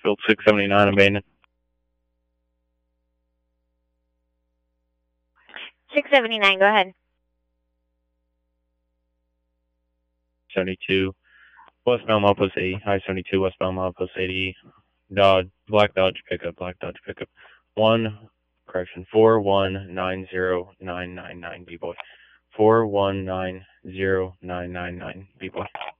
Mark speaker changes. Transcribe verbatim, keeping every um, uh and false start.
Speaker 1: Field six seventy-nine abandoned.
Speaker 2: six seventy-nine, go ahead.
Speaker 1: seventy-two, westbound milepost eighty, I seventy-two, westbound milepost eighty, Dodge, black Dodge pickup, black Dodge pickup, one, correction, four one nine zero nine nine nine, B-boy, four one nine zero nine nine nine, B-boy.